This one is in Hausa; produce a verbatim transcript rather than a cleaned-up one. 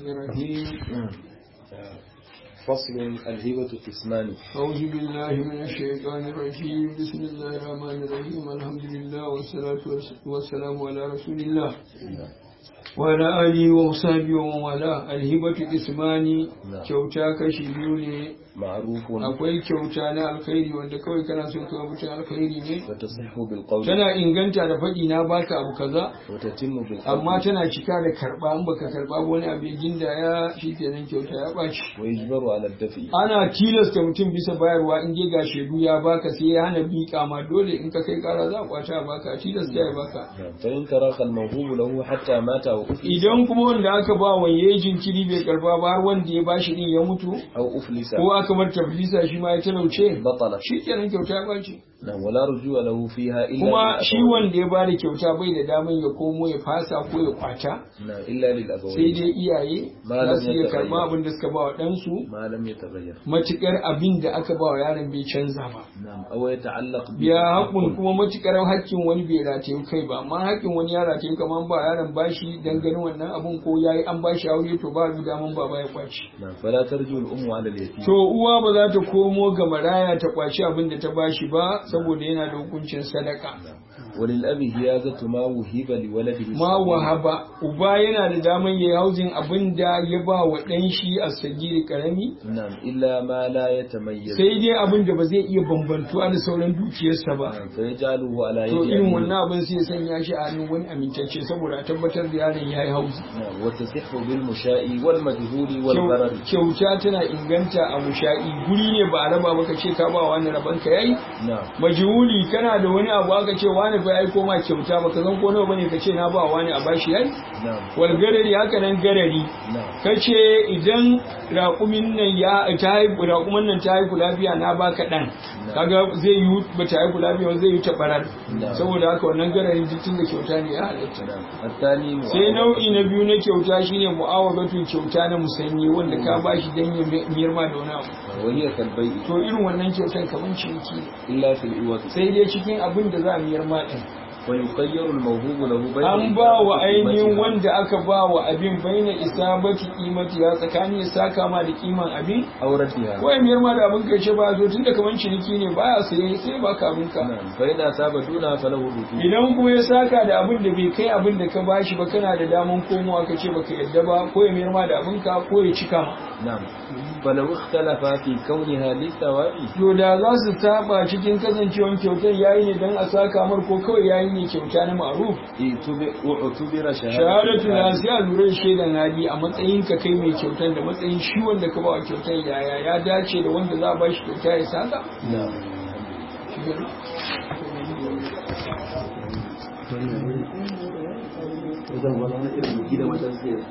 الرحيم. فصل الهبة قسمان. أعوذ بالله من الشيطان الرجيم. بسم الله الرحمن الرحيم. الحمد لله والصلاة والسلام على رسول الله وعلى آله وصحبه ومن والاه. الهبة قسمان. kyauta kashi biyu ne. معروف. akwai kyauta na alkhairi wanda kawai kana son ka mutum alkhairi ne. وتصح بالقول. tana inganta da faɗi na baka abu kaza. وتتم بالقول. amma tana cika da karba in baka karba wani abu ya gindaya shikenan kyauta ya baci. ويجبر على الدفع. ana tilasta mutum bisa bayarwa in je ga shaidu ya baka sai ya hana bika ma dole in ka kai kara za a kwata a baka tilasta ya baka. فإن تراخى الموهوب له حتى مات وأفلس. idan kuma wanda aka ba wa yayi jinkiri bai karba ba har wanda ya bashi din ya mutu أو أفلس. ko aka mar taflisa shi ma ya talauce بطل. shikenan kyauta ya baci. نعم ولا رجوع له فيها إلا kuma shi للأبوين. wanda ya bada kyauta bai da daman ya komo ya fasa ko ya kwata نعم إلا للأبوين. sai dai iyaye Ma za lam su iya yataghayyar. karba abin da suka ba wa ɗansu ما لم يتغير. matukar abin da aka ba wa yaron bai canza ba. نعم أو يتعلق به biya حق. haƙun kuma matukar haƙƙin wani bai rataye kai ba amma haƙƙin wani ya rataye kamar ba yaron bashi dan ganin wannan abun ko yayi an bashi aure to ba da daman baba ya kwaci. نعم فلا ترجو الأم على اليتيم. To uwa ba za ta komo ga maraya ta kwaci abin da ta bashi ba saboda yana da hukuncin sadaka. وللأب هيازة ما وهب لولده. Ma wahaba uba yana da daman yayi hauzin abin da ya ba wa ɗan shi a sagiri karami نعم إلا ما لا يتميز. sai dai abin da ba zai iya bambantuwa da sauran dukiyarsa ba. نعم فيجعله على To يد irin أمين. wannan abin sai ya sanya shi a hannun wani amintacce saboda a tabbatar da yaron ya yi hauzi. نعم وتصح بالمشاء والمجهول والغرر. Kyauta tana inganta a musha'i guri ne ba a raba maka ce ka ba wani raban ka yayi. نعم Majhuli kana da wani abu aka ce wani fa yayi koma kyauta baka san ko nawa bane ka ce na ba wani a bashi yayi. نعم Wal garari haka nan garari نعم kace idan raƙumin nan ya ta haihu raƙumin nan ta haihu lafiya na baka dan kaga zai yi ba ta haihu lafiya zai yi ta barar saboda haka wannan garari jikin da kyauta ne ya halatta. نعم الثاني sai nau'i na biyu na kyauta shine mu'awadatu kyauta na musanyi wanda ka bashi dan ya mirma da wani abu وهي كالبيع to irin wannan kyautan kaman ciniki ne إلا في الإوض. sai dai cikin abin da za a mirma din ويخير الموهوب له بين an ba wa إصابة ainihin قيمتها wanda aka ba wa abin baina isabati kimati ya tsakani ya saka ma da kiman abin أو ردها. ko ya mirma da abin kai ce ba zo tunda kaman ciniki ne baya sai sai baka abin ka نعم فإن أصاب دونها فله الرجوع. idan kuma ya saka da abin da bai kai abin da ka bashi ba kana da daman komowa ka ce baka yadda ba ko ya mirma da abin ka ko ya cika ma. نعم فلو اختلف في كونها للثواب. To da za su saba cikin kasancewan kyautar yayi ne dan a saka mar ko kawai yayi ne kyauta na ma'ruf. اعتبر- واعتبر Shahadatu شهادة na sai a lura da shaidan hali a matsayin ka kai mai kyautar da matsayin shi wanda ka ba wa kyautar yaya ya dace da wanda za a ba shi kyauta ya saka. نعم Zan wani irin gida matan